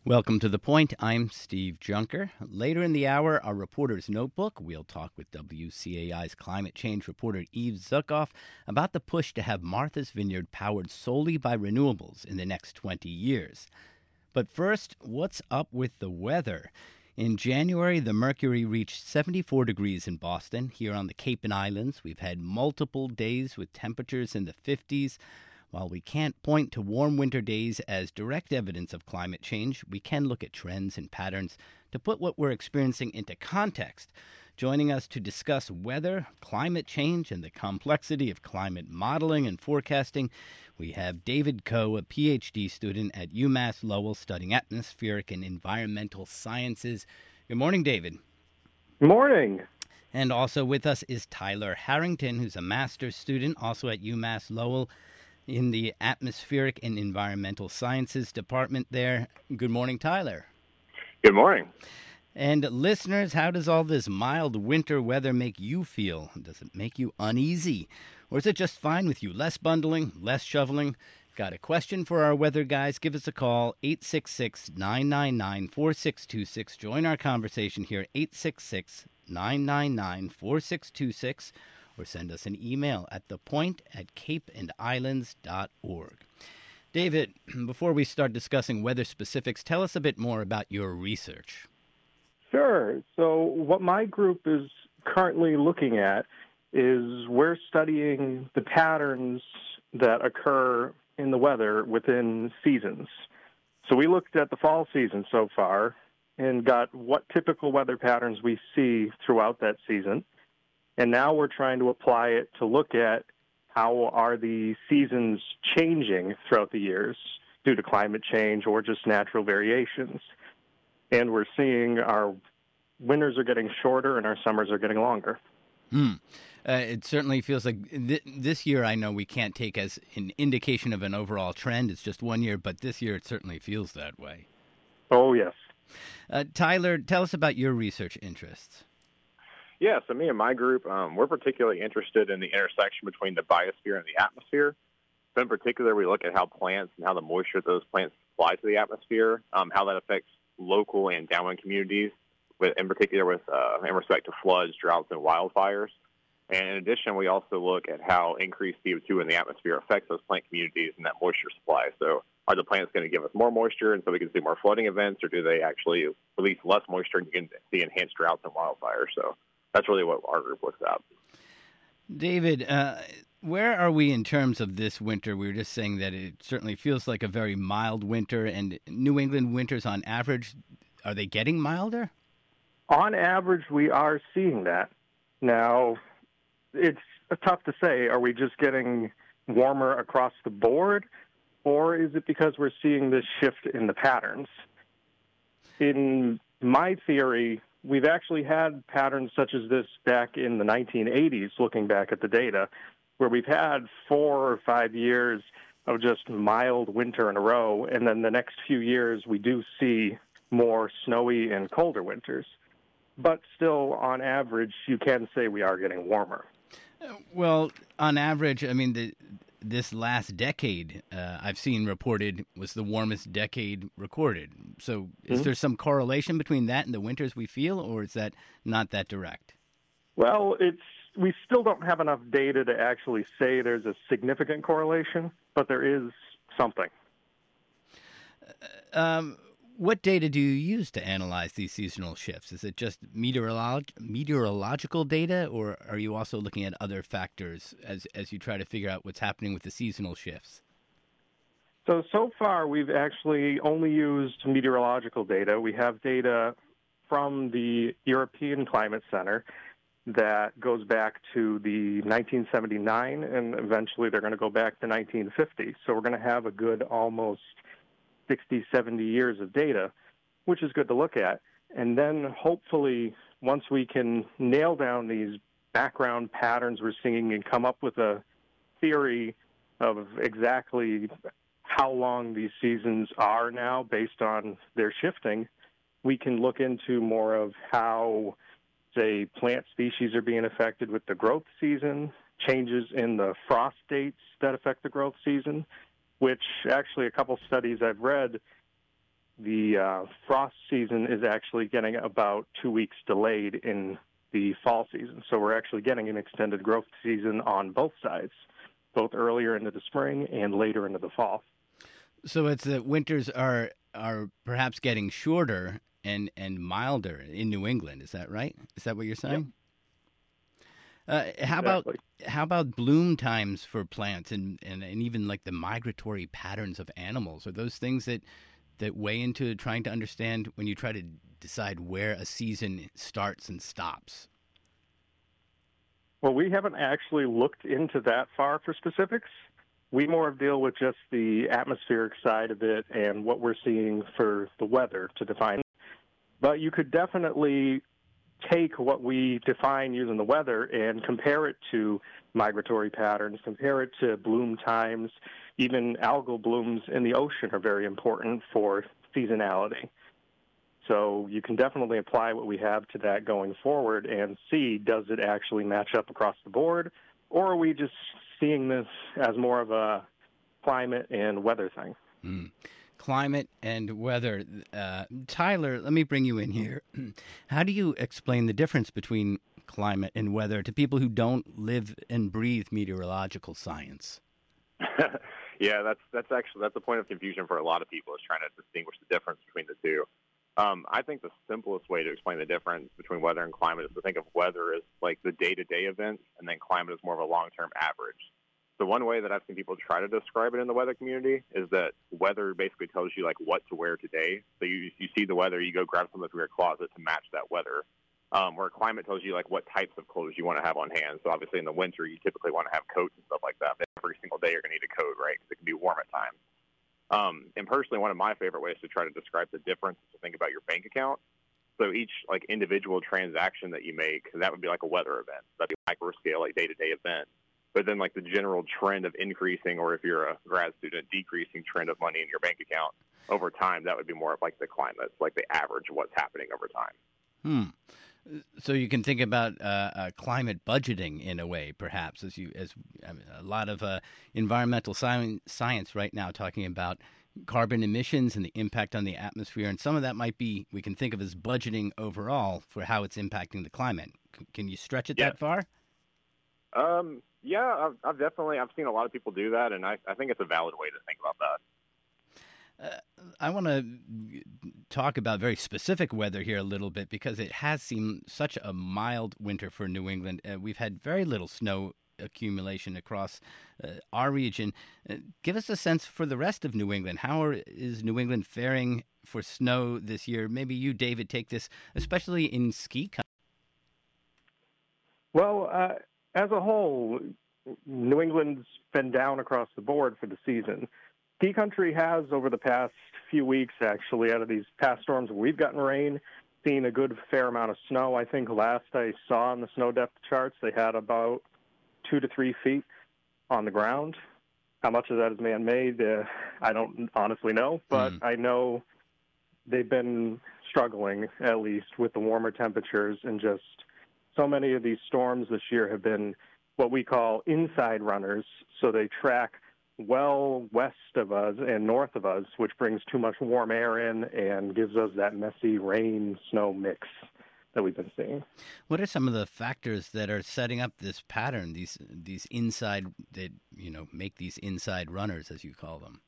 Welcome to The Point. I'm Steve Junker. Later in the hour, our Reporter's Notebook. We'll talk with WCAI's climate change reporter Eve Zuckoff about the push to have Martha's Vineyard powered solely by renewables in the next 20 years. But first, what's up with the weather? In January, the mercury reached 74 degrees in Boston. Here on the Cape and Islands, we've had multiple days with temperatures in the 50s. While we can't point to warm winter days as direct evidence of climate change, we can look at trends and patterns to put what we're experiencing into context. Joining us to discuss weather, climate change, and the complexity of climate modeling and forecasting, we have David Coe, a PhD student at UMass Lowell studying atmospheric and environmental sciences. Good morning, David. Good morning. And also with us is Tyler Harrington, who's a master's student, also at UMass Lowell, in the Atmospheric and Environmental Sciences Department there. Good morning, Tyler. Good morning. And listeners, how does all this mild winter weather make you feel? Does it make you uneasy? Or is it just fine with you? Less bundling, less shoveling? Got a question for our weather guys? Give us a call, 866-999-4626. Join our conversation here, 866-999-4626. Or send us an email at thepoint@capeandislands.org. David, before we start discussing weather specifics, tell us a bit more about your research. Sure. So what my group is currently looking at is we're studying the patterns that occur in the weather within seasons. So we looked at the fall season so far and got what typical weather patterns we see throughout that season. And now we're trying to apply it to look at how are the seasons changing throughout the years due to climate change or just natural variations. And we're seeing our winters are getting shorter and our summers are getting longer. It certainly feels like this year, I know we can't take as an indication of an overall trend. It's just 1 year, but this year it certainly feels that way. Oh, yes. Tyler, tell us about your research interests. Yeah, so me and my group, we're particularly interested in the intersection between the biosphere and the atmosphere. So in particular, we look at how plants and how the moisture those plants supply to the atmosphere, how that affects local and downwind communities, in particular in respect to floods, droughts, and wildfires. And in addition, we also look at how increased CO2 in the atmosphere affects those plant communities and that moisture supply. So are the plants going to give us more moisture and so we can see more flooding events, or do they actually release less moisture and you can see enhanced droughts and wildfires? So that's really what our group looks at. David, where are we in terms of this winter? We were just saying that it certainly feels like a very mild winter, and New England winters on average, are they getting milder? On average, we are seeing that. Now, it's tough to say. Are we just getting warmer across the board, or is it because we're seeing this shift in the patterns? In my theory, we've actually had patterns such as this back in the 1980s, looking back at the data, where we've had 4 or 5 years of just mild winter in a row, and then the next few years we do see more snowy and colder winters. But still, on average, you can say we are getting warmer. Well, on average, I mean, this last decade, I've seen reported, was the warmest decade recorded. So is there some correlation between that and the winters we feel, or is that not that direct? Well, we still don't have enough data to actually say there's a significant correlation, but there is something. What data do you use to analyze these seasonal shifts? Is it just meteorological data, or are you also looking at other factors as you try to figure out what's happening with the seasonal shifts? So far, we've actually only used meteorological data. We have data from the European Climate Center that goes back to the 1979, and eventually they're going to go back to 1950. So we're going to have a good almost 60, 70 years of data, which is good to look at. And then hopefully, once we can nail down these background patterns we're seeing and come up with a theory of exactly how long these seasons are now based on their shifting, we can look into more of how, say, plant species are being affected with the growth season, changes in the frost dates that affect the growth season, which actually a couple studies I've read, the frost season is actually getting about 2 weeks delayed in the fall season. So we're actually getting an extended growth season on both sides, both earlier into the spring and later into the fall. So it's that winters are perhaps getting shorter and milder in New England. Is that right? Is that what you're saying? Yep. How about bloom times for plants and even like the migratory patterns of animals? Are those things that weigh into trying to understand when you try to decide where a season starts and stops? Well, we haven't actually looked into that far for specifics. We more deal with just the atmospheric side of it and what we're seeing for the weather to define. But you could definitely take what we define using the weather and compare it to migratory patterns, compare it to bloom times. Even algal blooms in the ocean are very important for seasonality. So you can definitely apply what we have to that going forward and see, does it actually match up across the board, or are we just seeing this as more of a climate and weather thing? Climate and weather. Tyler, let me bring you in here. How do you explain the difference between climate and weather to people who don't live and breathe meteorological science? Yeah, that's a point of confusion for a lot of people, is trying to distinguish the difference between the two. I think the simplest way to explain the difference between weather and climate is to think of weather as like the day-to-day events, and then climate is more of a long-term average. So one way that I've seen people try to describe it in the weather community is that weather basically tells you like what to wear today. So you see the weather, you go grab something from your closet to match that weather. Where climate tells you like what types of clothes you want to have on hand. So obviously in the winter, you typically want to have coats and stuff like that. But every single day you're going to need a coat, right? Because it can be warm at times. And personally, one of my favorite ways to try to describe the difference is to think about your bank account. So each like individual transaction that you make, that would be like a weather event. That'd be micro scale, like day-to-day event. But then like the general trend of increasing, or if you're a grad student, decreasing trend of money in your bank account over time, that would be more of like the climate, like the average of what's happening over time. So you can think about climate budgeting in a way, perhaps, as a lot of environmental science right now talking about carbon emissions and the impact on the atmosphere, and some of that might be we can think of as budgeting overall for how it's impacting the climate. Can you stretch it that far? Yeah, I've seen a lot of people do that, and I think it's a valid way to think about that. I want to talk about very specific weather here a little bit, because it has seemed such a mild winter for New England. We've had very little snow accumulation across our region. Give us a sense for the rest of New England. How is New England faring for snow this year? Maybe you, David, take this, especially in ski country. Well, as a whole, New England's been down across the board for the season. Ski country has, over the past few weeks, actually, out of these past storms where we've gotten rain, seen a good fair amount of snow. I think last I saw on the snow depth charts, they had about 2 to 3 feet on the ground. How much of that is man-made, I don't honestly know, but I know they've been struggling, at least, with the warmer temperatures, and just so many of these storms this year have been what we call inside runners, so they track well west of us and north of us, which brings too much warm air in and gives us that messy rain-snow mix that we've been seeing. What are some of the factors that are setting up this pattern, these inside, that make these inside runners, as you call them?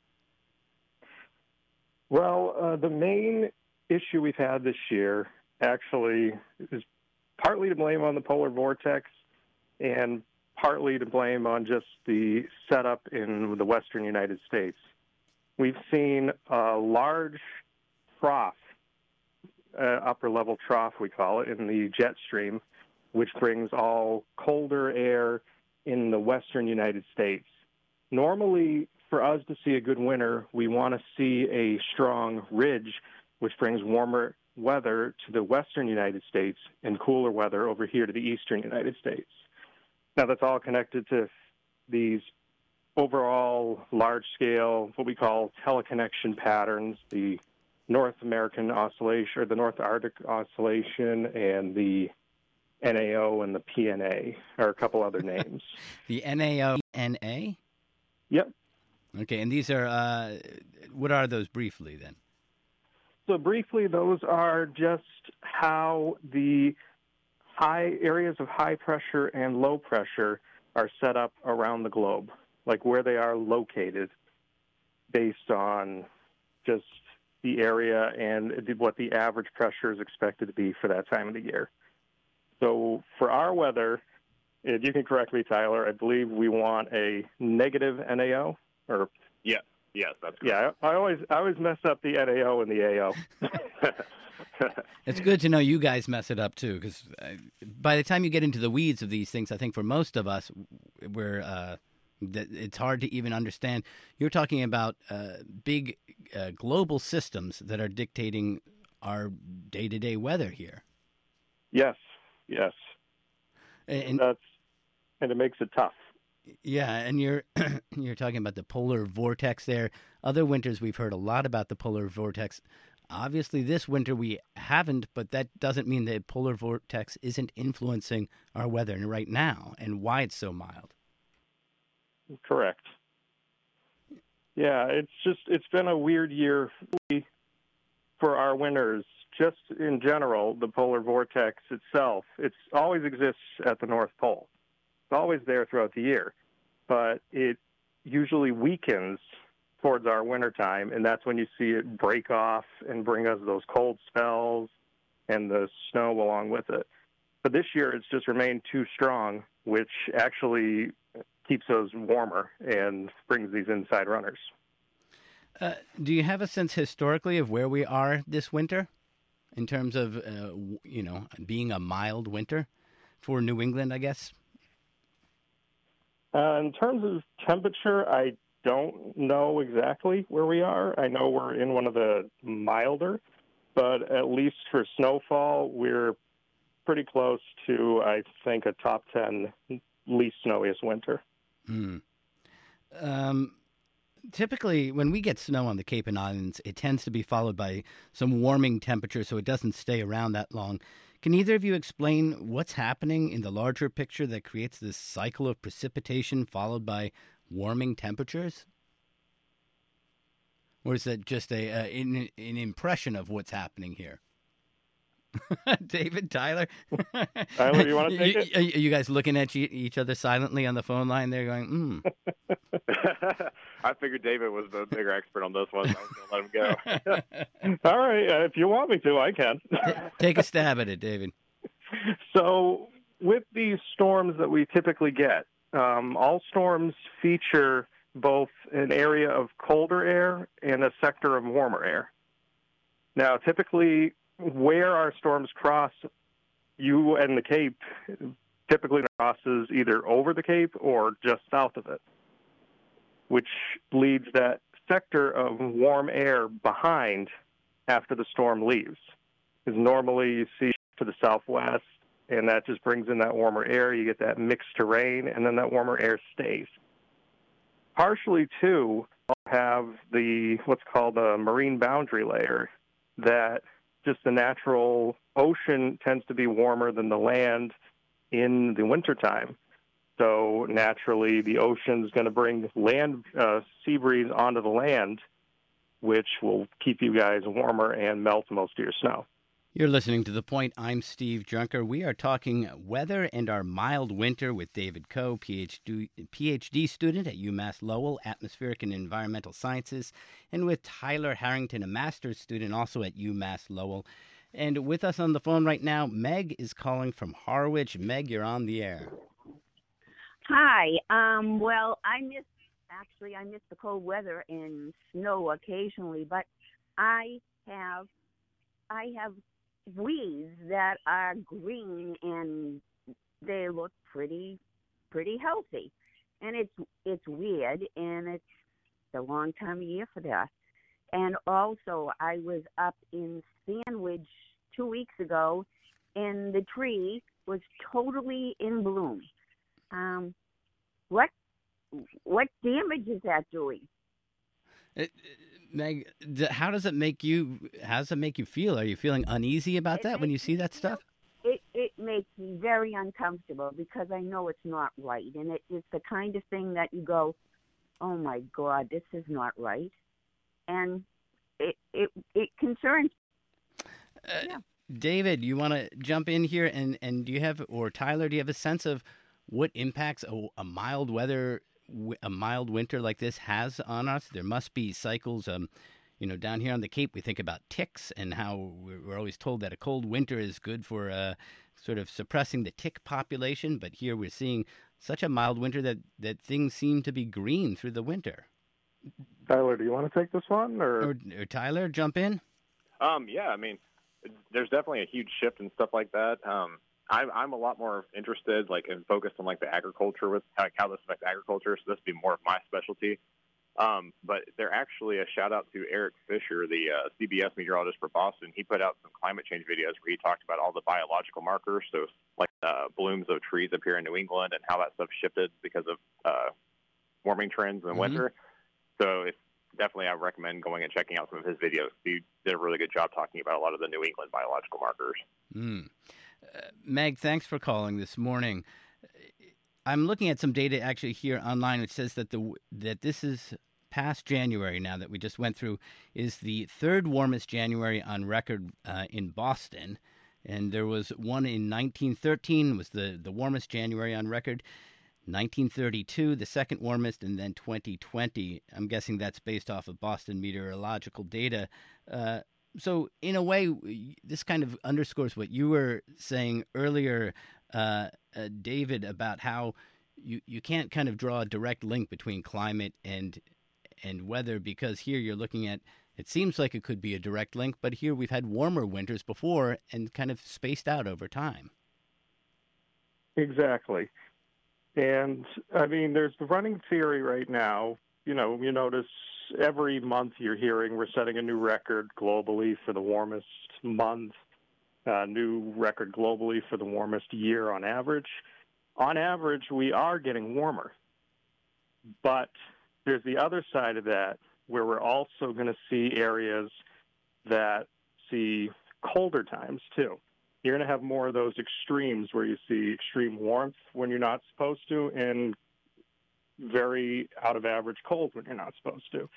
Well, the main issue we've had this year actually is partly to blame on the polar vortex and partly to blame on just the setup in the western United States. We've seen a large trough, upper-level trough we call it, in the jet stream, which brings all colder air in the western United States. Normally, for us to see a good winter, we want to see a strong ridge, which brings warmer weather to the western United States and cooler weather over here to the eastern United States. Now, that's all connected to these overall large-scale, what we call teleconnection patterns, the North American Oscillation, or the North Arctic Oscillation, and the NAO and the PNA, or a couple other names. The NAO, NA? Yep. Okay, and these are, what are those briefly then? So briefly, those are just how the high areas of high pressure and low pressure are set up around the globe, like where they are located based on just the area and what the average pressure is expected to be for that time of the year. So for our weather, and you can correct me, Tyler, I believe we want a negative NAO, or Yes, that's correct. yeah. I always mess up the NAO and the AO. It's good to know you guys mess it up too, because by the time you get into the weeds of these things, I think for most of us, it's hard to even understand. You're talking about big global systems that are dictating our day-to-day weather here. Yes. And it makes it tough. yeah, and you're talking about the polar vortex there. Other winters we've heard a lot about the polar vortex. Obviously, this winter we haven't, but that doesn't mean the polar vortex isn't influencing our weather right now and why it's so mild. Correct. Yeah, it's been a weird year for our winters. Just in general, the polar vortex itself, it always exists at the North Pole. It's always there throughout the year, but it usually weakens towards our wintertime, and that's when you see it break off and bring us those cold spells and the snow along with it. But this year, it's just remained too strong, which actually keeps us warmer and brings these inside runners. Do you have a sense historically of where we are this winter in terms of, being a mild winter for New England, I guess? In terms of temperature, I don't know exactly where we are. I know we're in one of the milder, but at least for snowfall, we're pretty close to, I think, a top 10 least snowiest winter. Typically, when we get snow on the Cape and Islands, it tends to be followed by some warming temperature, so it doesn't stay around that long. Can either of you explain what's happening in the larger picture that creates this cycle of precipitation followed by warming temperatures? Or is that just an impression of what's happening here? David, Tyler? Tyler, you want to take it? Are you guys looking at each other silently on the phone line there going, I figured David was the bigger expert on this one, so I was going to let him go. All right. If you want me to, I can. Take a stab at it, David. So with these storms that we typically get, all storms feature both an area of colder air and a sector of warmer air. Now, typically, where our storms cross, you and the Cape typically crosses either over the Cape or just south of it, which leaves that sector of warm air behind after the storm leaves. Because normally you see to the southwest, and that just brings in that warmer air. You get that mixed terrain, and then that warmer air stays. Partially, too, have what's called a marine boundary layer that just the natural ocean tends to be warmer than the land in the wintertime. So naturally, the ocean is going to bring sea breeze onto the land, which will keep you guys warmer and melt most of your snow. You're listening to The Point. I'm Steve Junker. We are talking weather and our mild winter with David Coe, PhD student at UMass Lowell, Atmospheric and Environmental Sciences, and with Tyler Harrington, a master's student also at UMass Lowell. And with us on the phone right now, Meg is calling from Harwich. Meg, you're on the air. Hi. Well, I miss the cold weather and snow occasionally, but I have weeds that are green and they look pretty healthy. And it's weird, and it's a long time of year for that. And also, I was up in Sandwich 2 weeks ago, and the tree was totally in bloom. What damage is that doing? Meg, how does it make you feel? Are you feeling uneasy about that when you see that stuff? It makes me very uncomfortable because I know it's not right. And it's the kind of thing that you go, oh, my God, this is not right. And it concerns. Yeah. David, you want to jump in here, and do you have, or Tyler, do you have a sense of what impacts a mild winter like this has on us? There must be cycles. Down here on the Cape, we think about ticks and how we're always told that a cold winter is good for sort of suppressing the tick population. But here we're seeing such a mild winter that things seem to be green through the winter. Tyler, do you want to take this one, or Tyler, jump in? Yeah, I mean, there's definitely a huge shift and stuff like that. I'm a lot more interested, and focused on the agriculture with how this affects agriculture. So this would be more of my specialty. But they're actually a shout out to Eric Fisher, the CBS meteorologist for Boston. He put out some climate change videos where he talked about all the biological markers, so blooms of trees up here in New England and how that stuff shifted because of warming trends in the winter. So definitely I recommend going and checking out some of his videos. He did a really good job talking about a lot of the New England biological markers. Meg, thanks for calling this morning. I'm looking at some data actually here online which says that this is past January now that we just went through is the third warmest January on record in Boston. And there was one in 1913 was the warmest January on record. 1932, the second warmest, and then 2020. I'm guessing that's based off of Boston meteorological data. So in a way, this kind of underscores what you were saying earlier, David, about how you can't kind of draw a direct link between climate and weather, because here you're looking at, it seems like it could be a direct link, but here we've had warmer winters before and kind of spaced out over time. Exactly. And, I mean, there's the running theory right now. You notice every month you're hearing we're setting a new record globally for the warmest month, new record globally for the warmest year on average. On average, we are getting warmer. But there's the other side of that where we're also going to see areas that see colder times, too. You're going to have more of those extremes where you see extreme warmth when you're not supposed to and very out of average cold when you're not supposed to.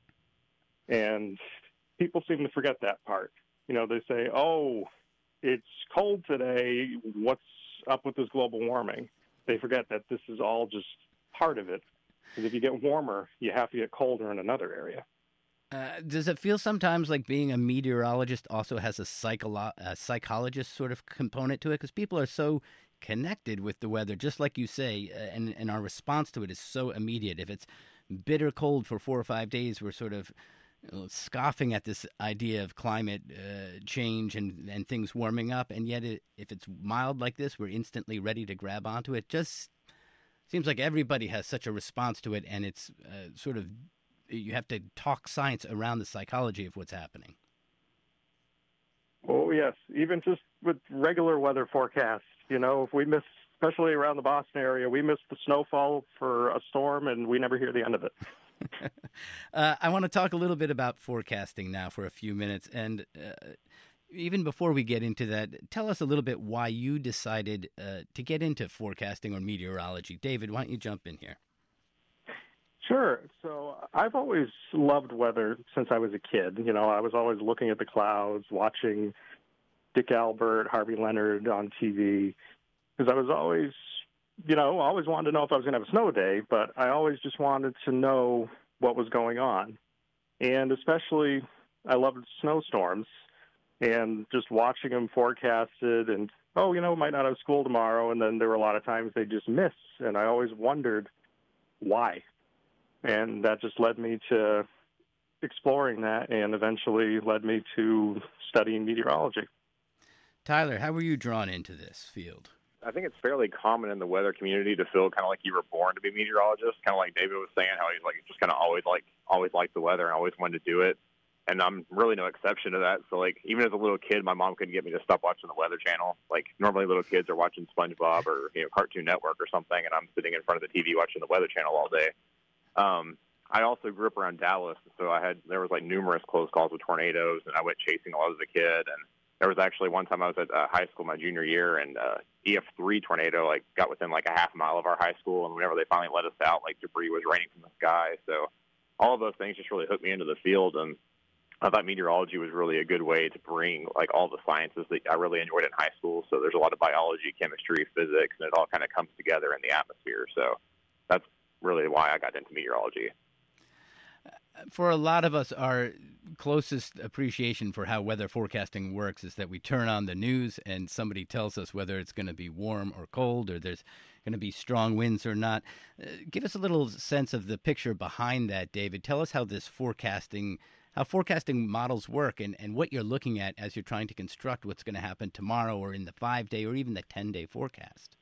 And people seem to forget that part. They say, oh, it's cold today. What's up with this global warming? They forget that this is all just part of it. Because if you get warmer, you have to get colder in another area. Does it feel sometimes like being a meteorologist also has a psychologist sort of component to it? Because people are so connected with the weather, just like you say, and our response to it is so immediate. If it's bitter cold for 4 or 5 days, we're sort of scoffing at this idea of climate change and things warming up. And yet if it's mild like this, we're instantly ready to grab onto it. Just seems like everybody has such a response to it, and it's sort of, you have to talk science around the psychology of what's happening. Oh, yes. Even just with regular weather forecasts, if we miss, especially around the Boston area, we miss the snowfall for a storm and we never hear the end of it. I want to talk a little bit about forecasting now for a few minutes. And even before we get into that, tell us a little bit why you decided to get into forecasting or meteorology. David, why don't you jump in here? Sure. So I've always loved weather since I was a kid. I was always looking at the clouds, watching Dick Albert, Harvey Leonard on TV, because I was always, always wanted to know if I was going to have a snow day, but I always just wanted to know what was going on. And especially, I loved snowstorms and just watching them forecasted and, might not have school tomorrow. And then there were a lot of times they just miss. And I always wondered why. And that just led me to exploring that and eventually led me to studying meteorology. Tyler, how were you drawn into this field? I think it's fairly common in the weather community to feel kind of like you were born to be a meteorologist, kind of like David was saying, how he's just kind of always liked the weather and always wanted to do it. And I'm really no exception to that. So, even as a little kid, my mom couldn't get me to stop watching the Weather Channel. Normally little kids are watching SpongeBob or, Cartoon Network or something, and I'm sitting in front of the TV watching the Weather Channel all day. I also grew up around Dallas, so there was numerous close calls with tornadoes, and I went chasing a lot as a kid. And there was actually one time I was at high school my junior year, and EF3 tornado got within a half mile of our high school, and whenever they finally let us out, debris was raining from the sky. So all of those things just really hooked me into the field. And I thought meteorology was really a good way to bring like all the sciences that I really enjoyed in high school. So there's a lot of biology, chemistry, physics, and it all kind of comes together in the atmosphere. So that's really why I got into meteorology. For a lot of us, our closest appreciation for how weather forecasting works is that we turn on the news and somebody tells us whether it's going to be warm or cold or there's going to be strong winds or not. Give us a little sense of the picture behind that, David. Tell us how forecasting models work and what you're looking at as you're trying to construct what's going to happen tomorrow or in the 5-day or even the 10-day forecast.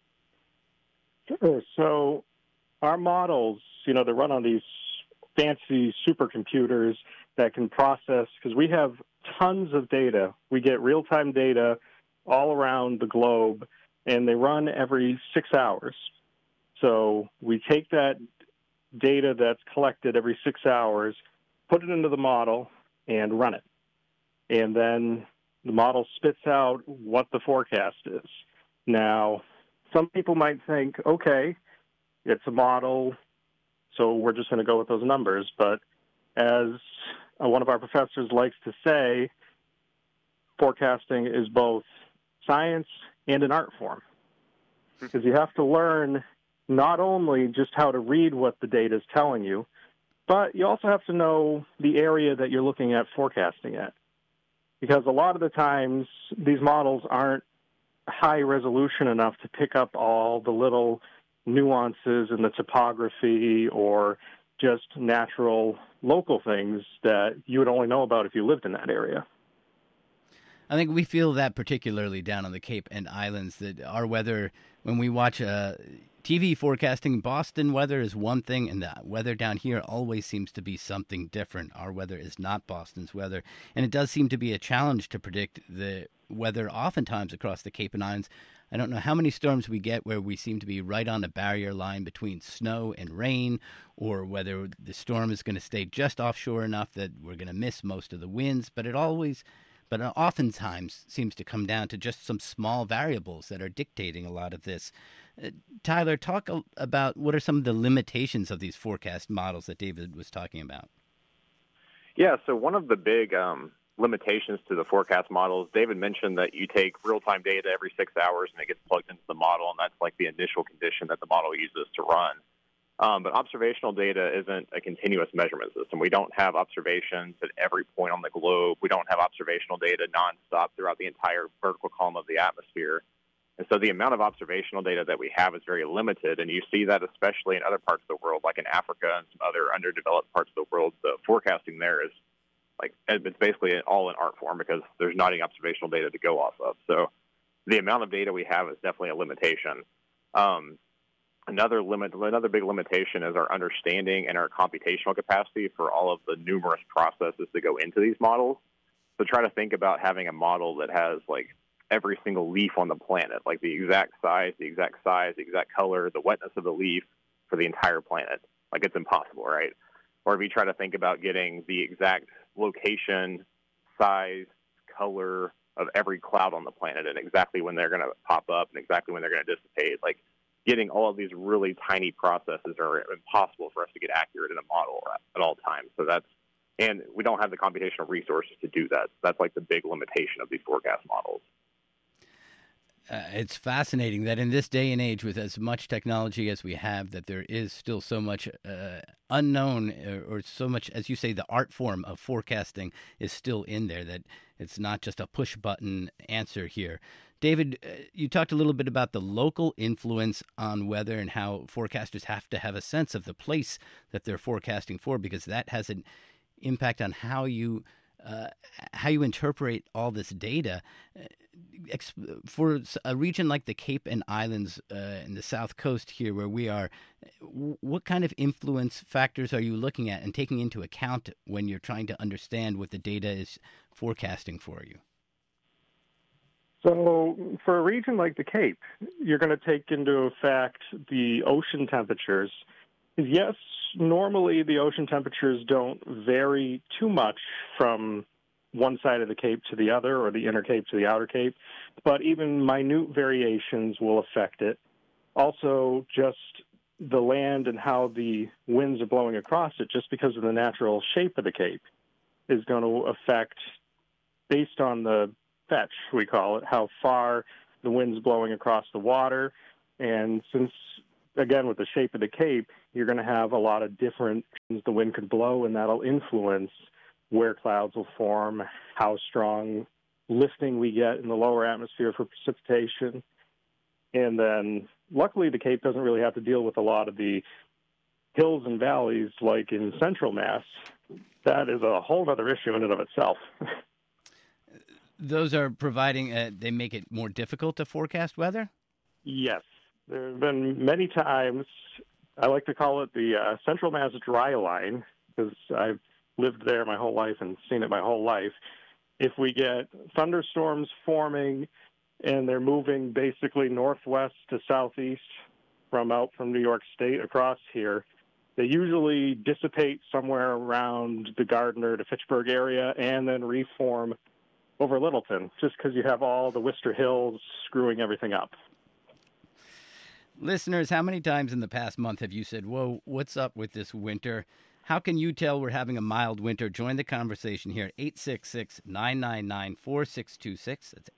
Sure. So our models, they run on these fancy supercomputers that can process, because we have tons of data. We get real-time data all around the globe, and they run every 6 hours. So we take that data that's collected every 6 hours, put it into the model, and run it. And then the model spits out what the forecast is. Now, some people might think, okay, it's a model, so we're just going to go with those numbers. But as one of our professors likes to say, forecasting is both science and an art form. Because you have to learn not only just how to read what the data is telling you, but you also have to know the area that you're looking at forecasting at. Because a lot of the times, these models aren't high resolution enough to pick up all the little nuances in the topography or just natural local things that you would only know about if you lived in that area. I think we feel that particularly down on the Cape and Islands, that our weather, when we watch TV forecasting, Boston weather is one thing, and the weather down here always seems to be something different. Our weather is not Boston's weather, and it does seem to be a challenge to predict the weather oftentimes across the Cape and Islands. I don't know how many storms we get where we seem to be right on a barrier line between snow and rain, or whether the storm is going to stay just offshore enough that we're going to miss most of the winds, but it oftentimes seems to come down to just some small variables that are dictating a lot of this. Tyler, talk about what are some of the limitations of these forecast models that David was talking about. Yeah, so one of the big limitations to the forecast models, David mentioned that you take real-time data every 6 hours and it gets plugged into the model, and that's like the initial condition that the model uses to run. But observational data isn't a continuous measurement system. We don't have observations at every point on the globe. We don't have observational data nonstop throughout the entire vertical column of the atmosphere. And so the amount of observational data that we have is very limited, and you see that especially in other parts of the world, like in Africa and some other underdeveloped parts of the world. The forecasting there is it's basically all in art form because there's not any observational data to go off of. So the amount of data we have is definitely a limitation. Another big limitation is our understanding and our computational capacity for all of the numerous processes that go into these models. So try to think about having a model that has like every single leaf on the planet, like the exact size, the exact color, the wetness of the leaf for the entire planet. Like, it's impossible, right? Or if you try to think about getting the exact location, size, color of every cloud on the planet and exactly when they're going to pop up and exactly when they're going to dissipate, like getting all of these really tiny processes are impossible for us to get accurate in a model at all times. And we don't have the computational resources to do that. So that's like the big limitation of these forecast models. It's fascinating that in this day and age, with as much technology as we have, that there is still so much unknown, or so much, as you say, the art form of forecasting is still in there, that it's not just a push-button answer here. David, you talked a little bit about the local influence on weather and how forecasters have to have a sense of the place that they're forecasting for, because that has an impact on how you interpret all this data. For a region like the Cape and Islands in the South Coast here where we are, what kind of influence factors are you looking at and taking into account when you're trying to understand what the data is forecasting for you? So for a region like the Cape, you're going to take into effect the ocean temperatures. Yes, normally the ocean temperatures don't vary too much from one side of the Cape to the other, or the inner Cape to the outer Cape, but even minute variations will affect it. Also, just the land and how the winds are blowing across it, just because of the natural shape of the Cape. is going to affect, based on the fetch, we call it, how far the wind's blowing across the water. And since, again, with the shape of the Cape, you're going to have a lot of different things the wind could blow, and that'll influence where clouds will form, how strong lifting we get in the lower atmosphere for precipitation. And then, luckily, the Cape doesn't really have to deal with a lot of the hills and valleys like in central Mass. That is a whole other issue in and of itself. Those are providing, they make it more difficult to forecast weather? Yes. There have been many times, I like to call it the Central Mass dry line, because I've lived there my whole life and seen it my whole life. If we get thunderstorms forming and they're moving basically northwest to southeast from New York State across here, they usually dissipate somewhere around the Gardner to Fitchburg area and then reform over Littleton, just because you have all the Worcester Hills screwing everything up. Listeners, how many times in the past month have you said, whoa, what's up with this winter? How can you tell we're having a mild winter? Join the conversation here at 866-999-4626. That's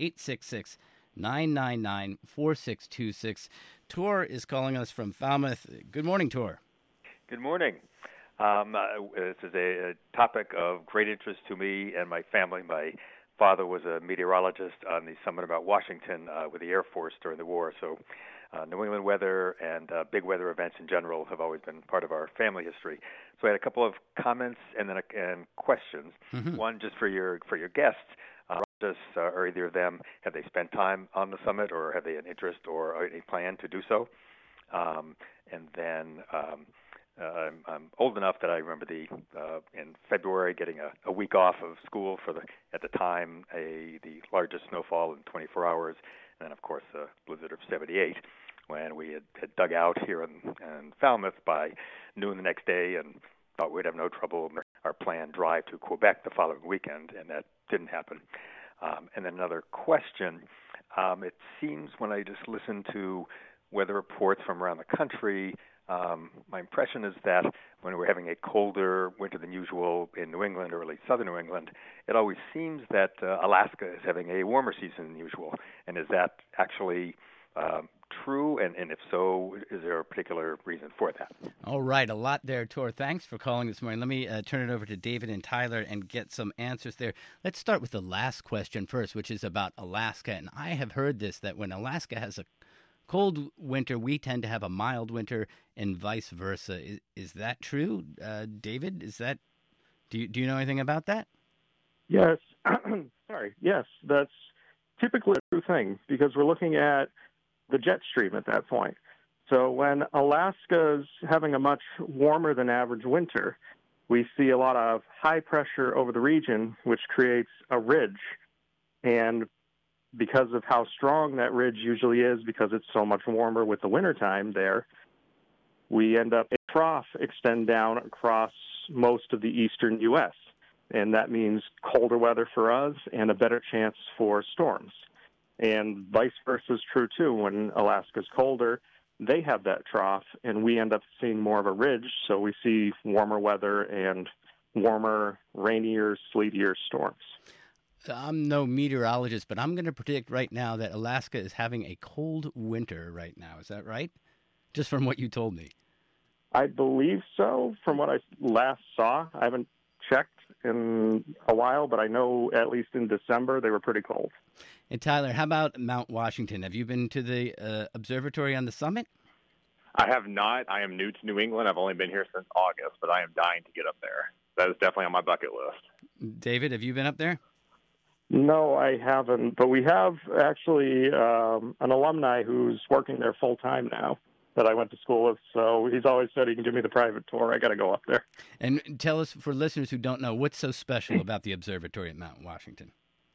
866-999-4626. Tor is calling us from Falmouth. Good morning, Tor. Good morning. This is a topic of great interest to me and my family. My father was a meteorologist on the summit of Mount Washington with the Air Force during the war, so New England weather and big weather events in general have always been part of our family history. So I had a couple of comments and then questions. Mm-hmm. One, just for your guests, or either of them, have they spent time on the summit, or have they an interest or a plan to do so? And then I'm old enough that I remember in February getting a week off of school for at the time the largest snowfall in 24 hours, and then of course the blizzard of '78, when we had dug out here in Falmouth by noon the next day and thought we'd have no trouble. Our planned drive to Quebec the following weekend, and that didn't happen. And then another question. It seems when I just listen to weather reports from around the country, my impression is that when we're having a colder winter than usual in New England, or at least southern New England, it always seems that Alaska is having a warmer season than usual. And is that actually true? And if so, is there a particular reason for that? All right, a lot there, Tor. Thanks for calling this morning. Let me turn it over to David and Tyler and get some answers there. Let's start with the last question first, which is about Alaska. And I have heard this, that when Alaska has a cold winter, we tend to have a mild winter, and vice versa. Is that true, David? Do you know anything about that? Yes. Sorry. Yes, that's typically a true thing, because we're looking at the jet stream at that point. So when Alaska's having a much warmer than average winter, we see a lot of high pressure over the region, which creates a ridge. And because of how strong that ridge usually is, because it's so much warmer with the wintertime there, we end up a trough extend down across most of the eastern U.S. And that means colder weather for us and a better chance for storms. And vice versa is true, too. When Alaska's colder, they have that trough, and we end up seeing more of a ridge, so we see warmer weather and warmer, rainier, sleetier storms. I'm no meteorologist, but I'm going to predict right now that Alaska is having a cold winter right now. Is that right? Just from what you told me. I believe so, from what I last saw. I haven't checked in a while, but I know at least in December they were pretty cold. And Tyler, how about Mount Washington? Have you been to the observatory on the summit? I have not. I am new to New England. I've only been here since August, but I am dying to get up there. That is definitely on my bucket list. David, have you been up there? No, I haven't, but we have actually an alumni who's working there full-time now that I went to school with, so he's always said he can give me the private tour. I got to go up there. And tell us, for listeners who don't know, what's so special about the observatory at Mount Washington?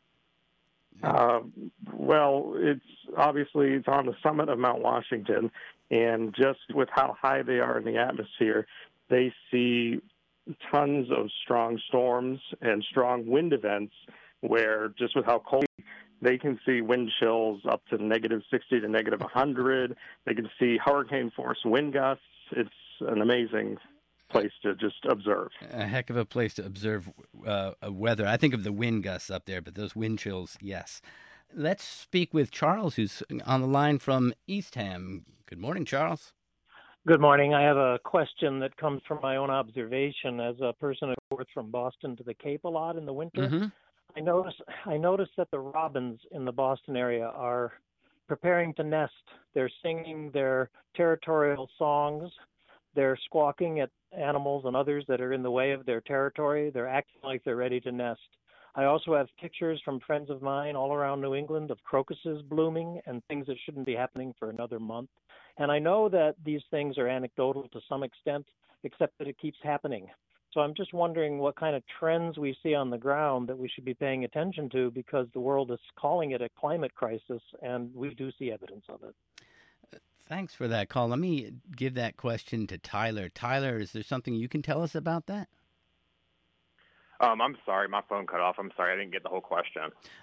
Well, it's on the summit of Mount Washington, and just with how high they are in the atmosphere, they see tons of strong storms and strong wind events where just with how cold they can see wind chills up to -60 to -100. They can see hurricane force wind gusts. It's an amazing place to just observe. A heck of a place to observe weather. I think of the wind gusts up there, but those wind chills, yes. Let's speak with Charles, who's on the line from Eastham. Good morning, Charles. Good morning. I have a question that comes from my own observation as a person who goes from Boston to the Cape a lot in the winter. Mm-hmm. I notice that the robins in the Boston area are preparing to nest. They're singing their territorial songs. They're squawking at animals and others that are in the way of their territory. They're acting like they're ready to nest. I also have pictures from friends of mine all around New England of crocuses blooming and things that shouldn't be happening for another month. And I know that these things are anecdotal to some extent, except that it keeps happening. So I'm just wondering what kind of trends we see on the ground that we should be paying attention to, because the world is calling it a climate crisis, and we do see evidence of it. Thanks for that call. Let me give that question to Tyler. Tyler, is there something you can tell us about that? I'm sorry, my phone cut off. I'm sorry, I didn't get the whole question.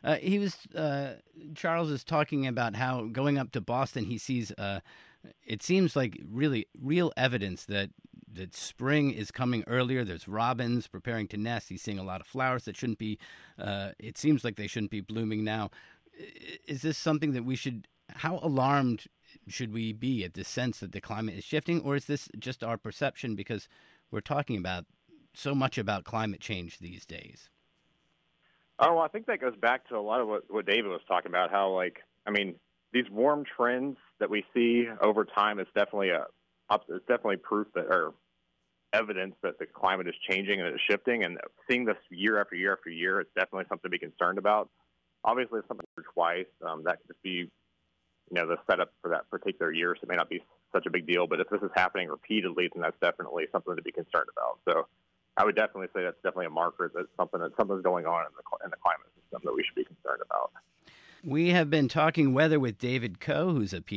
Charles is talking about how going up to Boston, he sees, it seems like really real evidence that spring is coming earlier. There's robins preparing to nest. He's seeing a lot of flowers that shouldn't be, it seems like they shouldn't be blooming now. Is this something that how alarmed should we be at this sense that the climate is shifting, or is this just our perception because we're talking about so much about climate change these days? Oh, well, I think that goes back to a lot of what David was talking about, how, these warm trends that we see over time is definitely proof that, or evidence that the climate is changing and it's shifting, and seeing this year after year after year, it's definitely something to be concerned about. Obviously, if something twice, that could just be, the setup for that particular year, so it may not be such a big deal, but if this is happening repeatedly, then that's definitely something to be concerned about. So I would definitely say that's definitely a marker that something's going on in the climate system that we should be concerned about. We have been talking weather with David Coe, who's a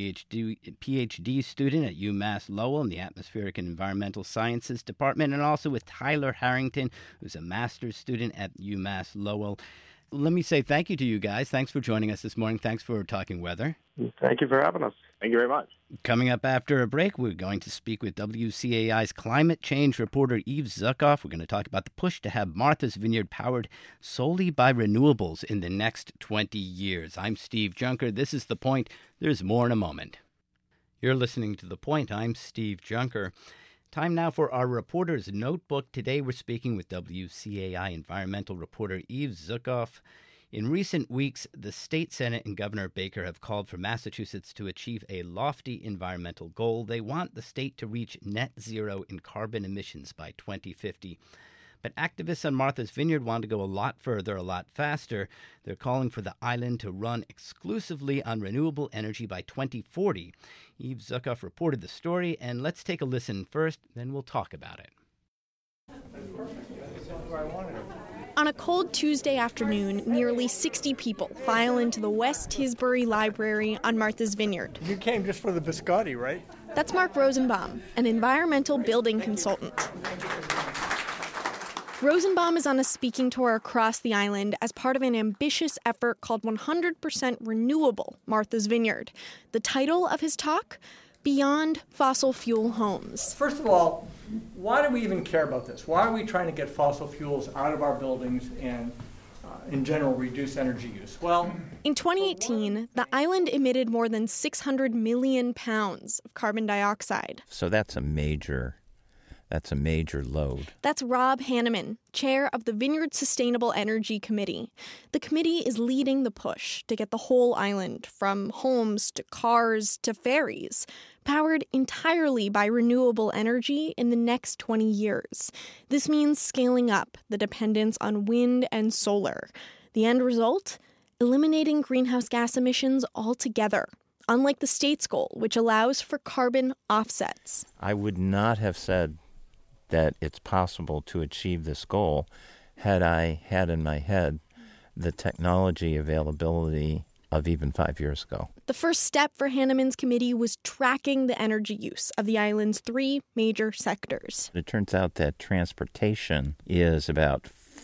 PhD student at UMass Lowell in the Atmospheric and Environmental Sciences Department, and also with Tyler Harrington, who's a master's student at UMass Lowell. Let me say thank you to you guys. Thanks for joining us this morning. Thanks for talking weather. Thank you for having us. Thank you very much. Coming up after a break, we're going to speak with WCAI's climate change reporter Eve Zuckoff. We're going to talk about the push to have Martha's Vineyard powered solely by renewables in the next 20 years. I'm Steve Junker. This is The Point. There's more in a moment. You're listening to The Point. I'm Steve Junker. Time now for our reporter's notebook. Today we're speaking with WCAI environmental reporter Eve Zuckoff. In recent weeks, the state Senate and Governor Baker have called for Massachusetts to achieve a lofty environmental goal. They want the state to reach net zero in carbon emissions by 2050. But activists on Martha's Vineyard want to go a lot further, a lot faster. They're calling for the island to run exclusively on renewable energy by 2040. Eve Zuckoff reported the story, and let's take a listen first, then we'll talk about it. On a cold Tuesday afternoon, nearly 60 people file into the West Tisbury Library on Martha's Vineyard. You came just for the biscotti, right? That's Mark Rosenbaum, an environmental building consultant. Rosenbaum is on a speaking tour across the island as part of an ambitious effort called 100% Renewable Martha's Vineyard. The title of his talk, Beyond Fossil Fuel Homes. First of all, why do we even care about this? Why are we trying to get fossil fuels out of our buildings and, in general, reduce energy use? Well, in 2018, the island emitted more than 600 million pounds of carbon dioxide. So that's a major load. That's Rob Hanneman, chair of the Vineyard Sustainable Energy Committee. The committee is leading the push to get the whole island, from homes to cars to ferries, powered entirely by renewable energy in the next 20 years. This means scaling up the dependence on wind and solar. The end result? Eliminating greenhouse gas emissions altogether, unlike the state's goal, which allows for carbon offsets. I would not have said that it's possible to achieve this goal had I had in my head the technology availability of even 5 years ago. The first step for Hanneman's committee was tracking the energy use of the island's three major sectors. It turns out that transportation is about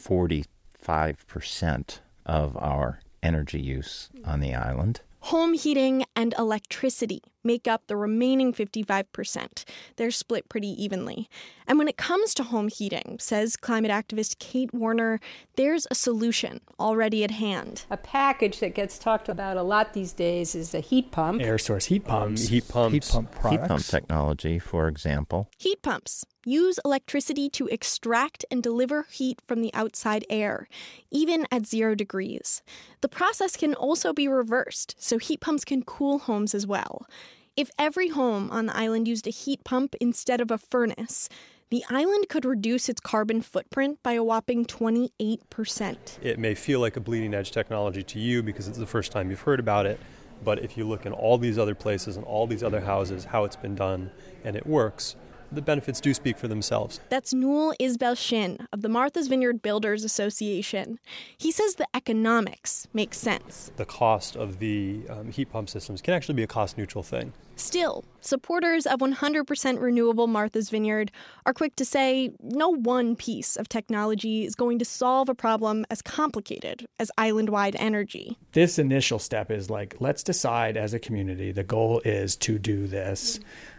45% of our energy use on the island. Home heating and electricity, make up the remaining 55%. They're split pretty evenly. And when it comes to home heating, says climate activist Kate Warner, there's a solution already at hand. A package that gets talked about a lot these days is a heat pump. Air source heat pumps. Heat pump products. Heat pump technology, for example. Heat pumps use electricity to extract and deliver heat from the outside air, even at 0 degrees. The process can also be reversed, so heat pumps can cool homes as well. If every home on the island used a heat pump instead of a furnace, the island could reduce its carbon footprint by a whopping 28%. It may feel like a bleeding edge technology to you because it's the first time you've heard about it, but if you look in all these other places and all these other houses, how it's been done, and it works, the benefits do speak for themselves. That's Newell Isbell Shin of the Martha's Vineyard Builders Association. He says the economics make sense. The cost of the heat pump systems can actually be a cost-neutral thing. Still, supporters of 100% renewable Martha's Vineyard are quick to say no one piece of technology is going to solve a problem as complicated as island-wide energy. This initial step is like, let's decide as a community, the goal is to do this,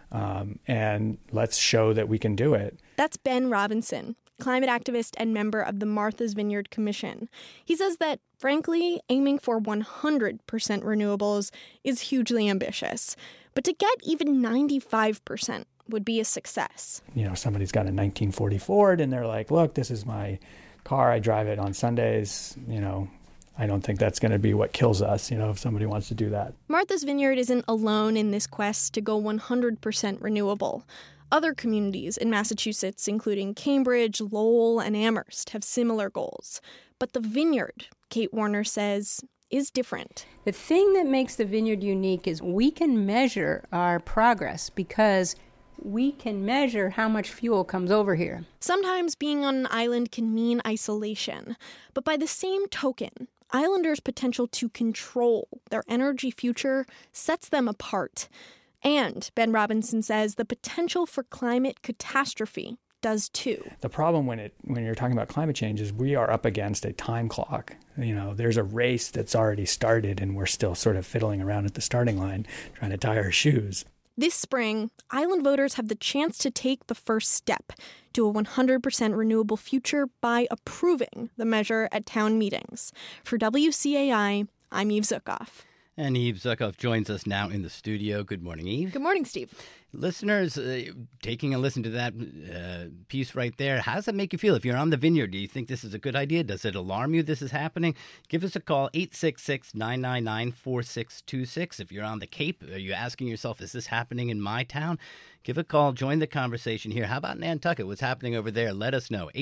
and let's show that we can do it. That's Ben Robinson, climate activist and member of the Martha's Vineyard Commission. He says that, frankly, aiming for 100% renewables is hugely ambitious. But to get even 95% would be a success. You know, somebody's got a 1940 Ford and they're like, look, this is my car. I drive it on Sundays. You know, I don't think that's going to be what kills us, you know, if somebody wants to do that. Martha's Vineyard isn't alone in this quest to go 100% renewable. Other communities in Massachusetts, including Cambridge, Lowell, and Amherst, have similar goals. But the vineyard, Kate Warner says, is different. The thing that makes the vineyard unique is we can measure our progress because we can measure how much fuel comes over here. Sometimes being on an island can mean isolation. But by the same token, islanders' potential to control their energy future sets them apart. And, Ben Robinson says, the potential for climate catastrophe does too. The problem when you're talking about climate change is we are up against a time clock. You know, there's a race that's already started and we're still sort of fiddling around at the starting line trying to tie our shoes. This spring, island voters have the chance to take the first step to a 100% renewable future by approving the measure at town meetings. For WCAI, I'm Eve Zukoff. And Eve Zukoff joins us now in the studio. Good morning, Eve. Good morning, Steve. Listeners, taking a listen to that piece right there, how does that make you feel? If you're on the vineyard, do you think this is a good idea? Does it alarm you this is happening? Give us a call, 866-999-4626. If you're on the Cape, are you asking yourself, is this happening in my town? Give a call, join the conversation here. How about Nantucket? What's happening over there? Let us know,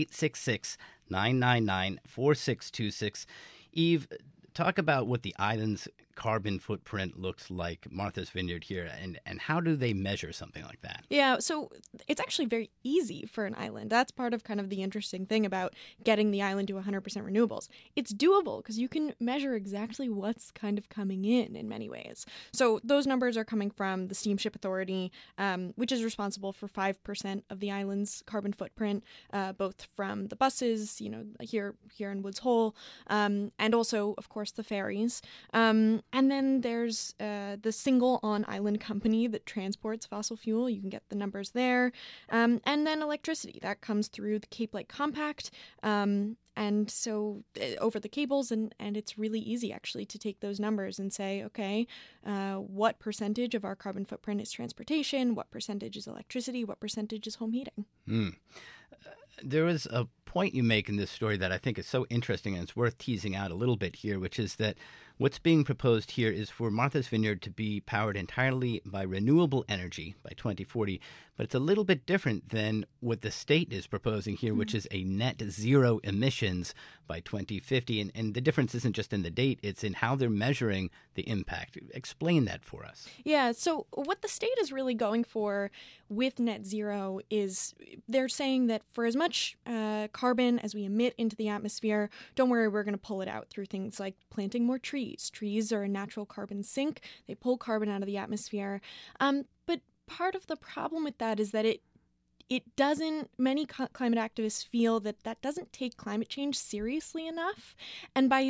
866-999-4626. Eve, talk about what the island's carbon footprint looks like, Martha's Vineyard here, and how do they measure something like that? Yeah, so it's actually very easy for an island. That's part of kind of the interesting thing about getting the island to 100% renewables. It's doable because you can measure exactly what's kind of coming in many ways. So those numbers are coming from the Steamship Authority, which is responsible for 5% of the island's carbon footprint, both from the buses, you know, here in Woods Hole, and also, of course, the ferries. And then there's the single on-island company that transports fossil fuel. You can get the numbers there. And then electricity. That comes through the Cape Light Compact. And so over the cables, and it's really easy, actually, to take those numbers and say, okay, what percentage of our carbon footprint is transportation? What percentage is electricity? What percentage is home heating? There is a point you make in this story that I think is so interesting, and it's worth teasing out a little bit here, which is that what's being proposed here is for Martha's Vineyard to be powered entirely by renewable energy by 2040. But it's a little bit different than what the state is proposing here, which is a net zero emissions by 2050. And the difference isn't just in the date, it's in how they're measuring the impact. Explain that for us. Yeah, so what the state is really going for with net zero is they're saying that for as much carbon as we emit into the atmosphere, don't worry, we're going to pull it out through things like planting more trees. Trees are a natural carbon sink. They pull carbon out of the atmosphere. But part of the problem with that is that it doesn't, many climate activists feel that doesn't take climate change seriously enough. And by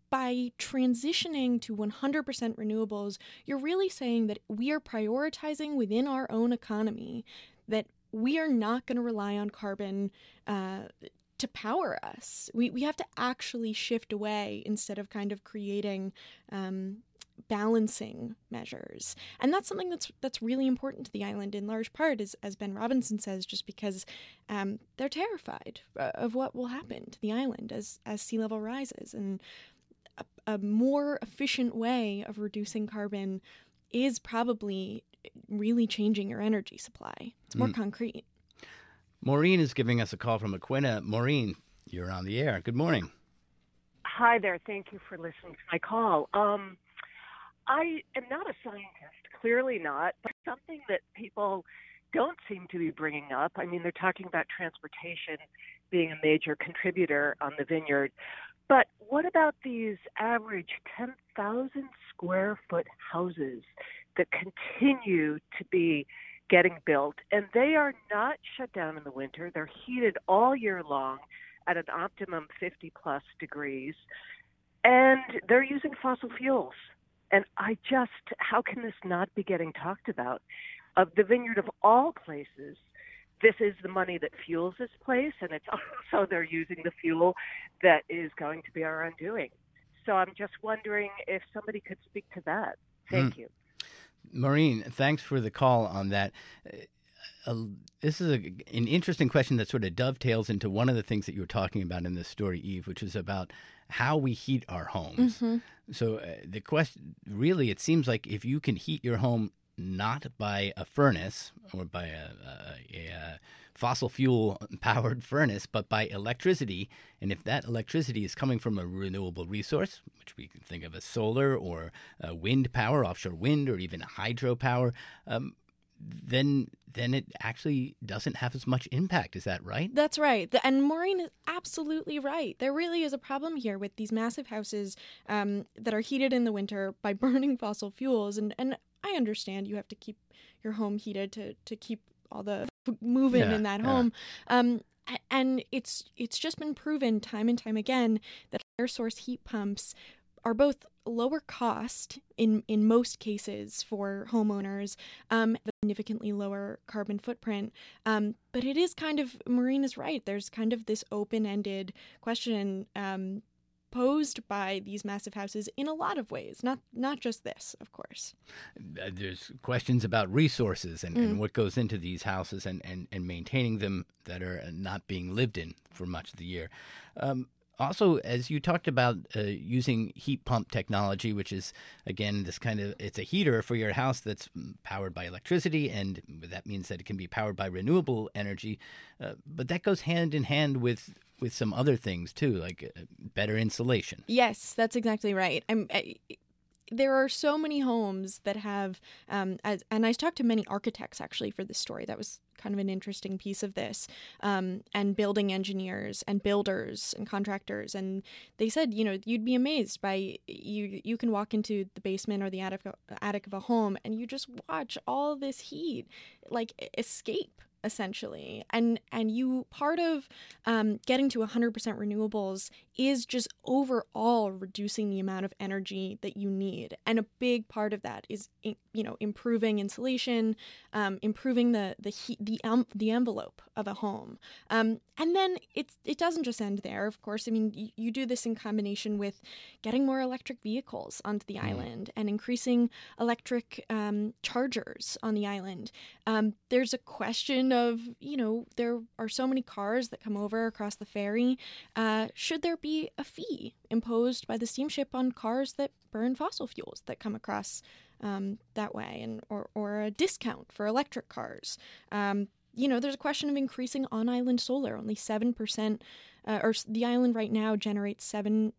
by transitioning to 100% renewables, you're really saying that we are prioritizing within our own economy that we are not going to rely on carbon to power us. We have to actually shift away instead of kind of creating balancing measures. And that's something that's really important to the island in large part, as Ben Robinson says, just because they're terrified of what will happen to the island as sea level rises. And a more efficient way of reducing carbon is probably really changing your energy supply. It's more concrete. Maureen is giving us a call from Aquinnah. Maureen, you're on the air. Good morning. Hi there. Thank you for listening to my call. I am not a scientist, clearly not, but something that people don't seem to be bringing up. I mean, they're talking about transportation being a major contributor on the vineyard. But what about these average 10,000 square foot houses that continue to be getting built? And they are not shut down in the winter. They're heated all year long at an optimum 50 plus degrees. And they're using fossil fuels. And how can this not be getting talked about? Of the vineyard of all places, this is the money that fuels this place, and it's also they're using the fuel that is going to be our undoing. So I'm just wondering if somebody could speak to that. Thank you. Maureen, thanks for the call on that. This is an interesting question that sort of dovetails into one of the things that you were talking about in this story, Eve, which is about how we heat our homes. Mm-hmm. So the question, really, it seems like if you can heat your home not by a furnace or by a fossil fuel powered furnace, but by electricity, and if that electricity is coming from a renewable resource, which we can think of as solar or wind power, offshore wind, or even hydropower, then it actually doesn't have as much impact. Is that right? That's right. And Maureen is absolutely right. There really is a problem here with these massive houses that are heated in the winter by burning fossil fuels. And I understand you have to keep your home heated to keep all the moving in that home. And it's just been proven time and time again that air source heat pumps are both lower cost in most cases for homeowners, significantly lower carbon footprint. But it is kind of, Maureen is right, there's kind of this open-ended question posed by these massive houses in a lot of ways, not just this, of course. There's questions about resources and what goes into these houses and maintaining them that are not being lived in for much of the year. Also, as you talked about using heat pump technology, which is, again, this kind of, it's a heater for your house that's powered by electricity, and that means that it can be powered by renewable energy. But that goes hand in hand with some other things, too, like better insulation. Yes, that's exactly right. There are so many homes that have, and I talked to many architects, actually, for this story. That was kind of an interesting piece of this, and building engineers and builders and contractors. And they said, you'd be amazed by, you can walk into the basement or the attic of a home and you just watch all this heat, like, escape, essentially. And you, part of getting to 100% renewables is just overall reducing the amount of energy that you need. And a big part of that is, improving insulation, improving the heat, the envelope of a home. And then it doesn't just end there, of course. I mean, you do this in combination with getting more electric vehicles onto the island and increasing electric chargers on the island. There's a question of, there are so many cars that come over across the ferry. Should there be a fee imposed by the steamship on cars that burn fossil fuels that come across that way, and or a discount for electric cars? There's a question of increasing on-island solar. Only 7%, or the island right now generates 7%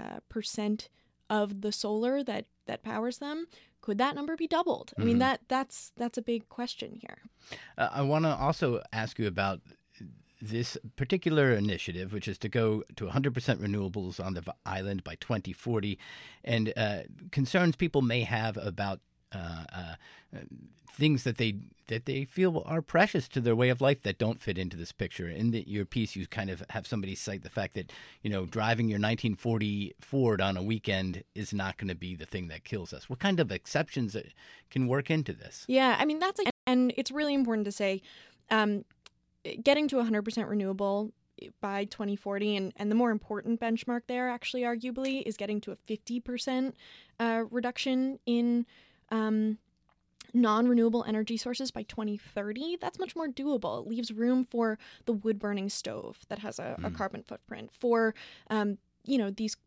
of the solar that powers them. Could that number be doubled? I mean, that's a big question here. I want to also ask you about this particular initiative, which is to go to 100% renewables on the island by 2040, and concerns people may have about things that they feel are precious to their way of life that don't fit into this picture. In your piece, you kind of have somebody cite the fact that, driving your 1940 Ford on a weekend is not going to be the thing that kills us. What kind of exceptions can work into this? Yeah, I mean, and it's really important to say, getting to 100% renewable by 2040, and the more important benchmark there, actually, arguably, is getting to a 50% reduction in non-renewable energy sources by 2030. That's much more doable. It leaves room for the wood-burning stove that has a carbon footprint, for these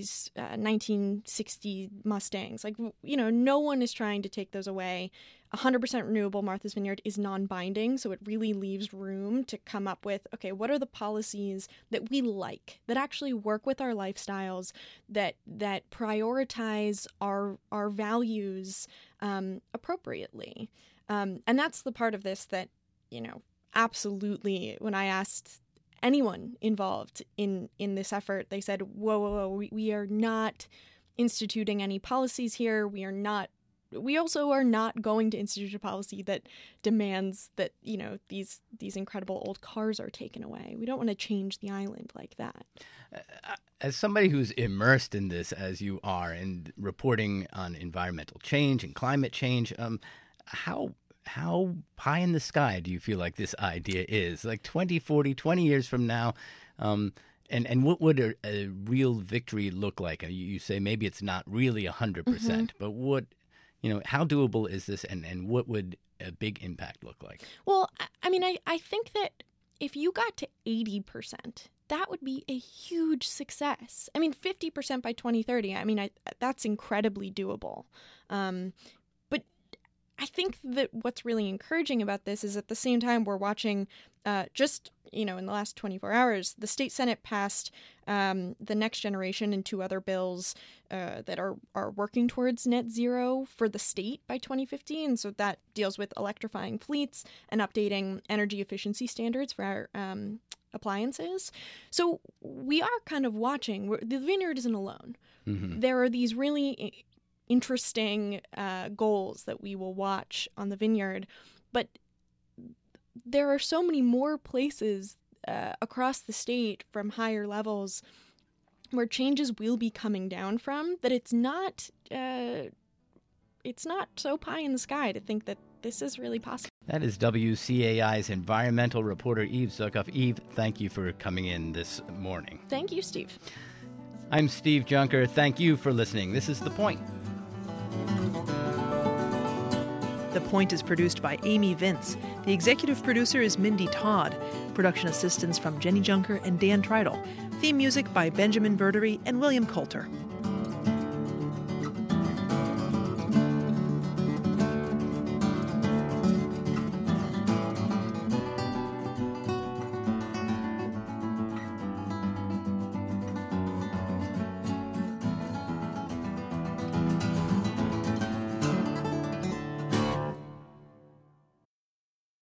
1960 Mustangs. No one is trying to take those away. 100% renewable Martha's Vineyard is non-binding, so it really leaves room to come up with, okay, what are the policies that we like, that actually work with our lifestyles, that prioritize our values appropriately. And that's the part of this that, absolutely, when I asked anyone involved in this effort, they said, whoa, we are not instituting any policies here. We also are not going to institute a policy that demands that, these incredible old cars are taken away. We don't want to change the island like that. As somebody who's immersed in this, as you are, and reporting on environmental change and climate change, how pie in the sky do you feel like this idea is? Like 20, 40, 20 years from now, and what would a real victory look like? You say maybe it's not really 100%, but what, how doable is this, and what would a big impact look like? Well, I mean, I think that if you got to 80%, that would be a huge success. I mean, 50% by 2030, I mean, that's incredibly doable. But I think that what's really encouraging about this is at the same time we're watching in the last 24 hours, the state Senate passed the Next Generation and 2 other bills that are working towards net zero for the state by 2050. And so that deals with electrifying fleets and updating energy efficiency standards for our appliances. So we are kind of watching. The Vineyard isn't alone. Mm-hmm. There are these really interesting goals that we will watch on the Vineyard, but there are so many more places across the state from higher levels where changes will be coming down from, that it's not so pie in the sky to think that this is really possible. That is WCAI's environmental reporter Eve Zuckoff. Eve, thank you for coming in this morning. Thank you, Steve. I'm Steve Junker. Thank you for listening. This is The Point. The Point is produced by Amy Vince. The executive producer is Mindy Todd. Production assistance from Jenny Junker and Dan Treidel. Theme music by Benjamin Verdery and William Coulter.